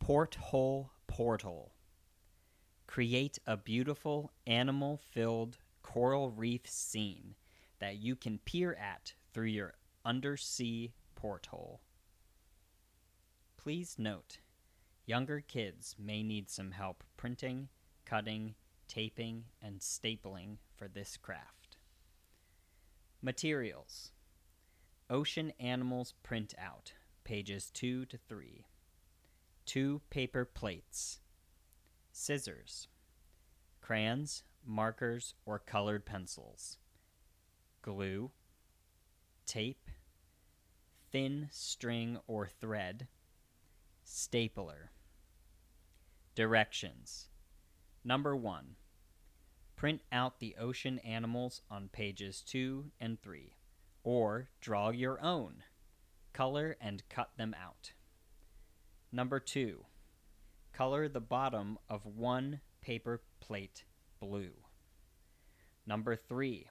Porthole Portal. Create a beautiful animal-filled coral reef scene that you can peer at through your undersea porthole. Please note, younger kids may need some help printing, cutting, taping, and stapling for this craft. Materials: Ocean Animals Printout, pages 2 to 3. 2 paper plates. Scissors. Crayons, markers, or colored pencils. Glue. Tape. Thin string or thread. Stapler. Directions. Number 1. Print out the ocean animals on pages 2 and 3, or draw your own. Color and cut them out. Number 2. Color the bottom of one paper plate blue. Number 3.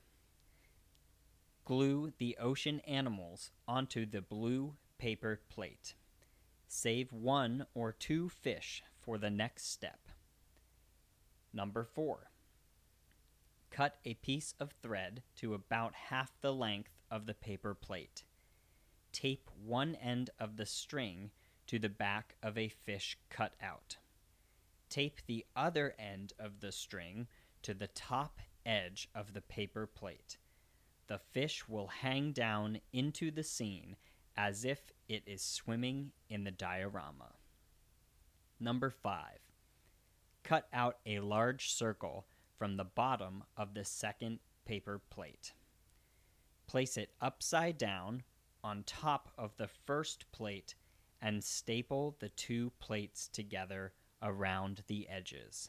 Glue the ocean animals onto the blue paper plate. Save 1 or 2 fish for the next step. Number 4. Cut a piece of thread to about half the length of the paper plate. Tape one end of the string to the back of a fish cut out. Tape the other end of the string to the top edge of the paper plate. The fish will hang down into the scene as if it is swimming in the diorama. Number 5. Cut out a large circle from the bottom of the second paper plate. Place it upside down on top of the first plate and staple the 2 plates together around the edges.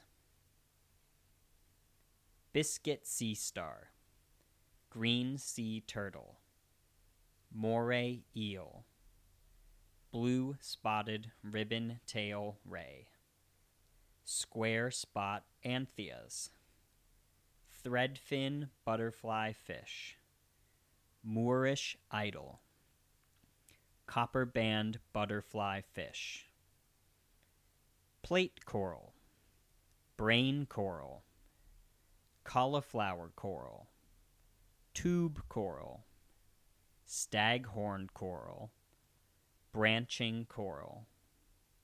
Biscuit sea star. Green sea turtle. Moray eel. Blue spotted ribbon tail ray. Square spot anthias. Threadfin butterfly fish. Moorish idol. Copper band butterfly fish. Plate coral. Brain coral. Cauliflower coral. Tube coral. Staghorn coral. Branching coral.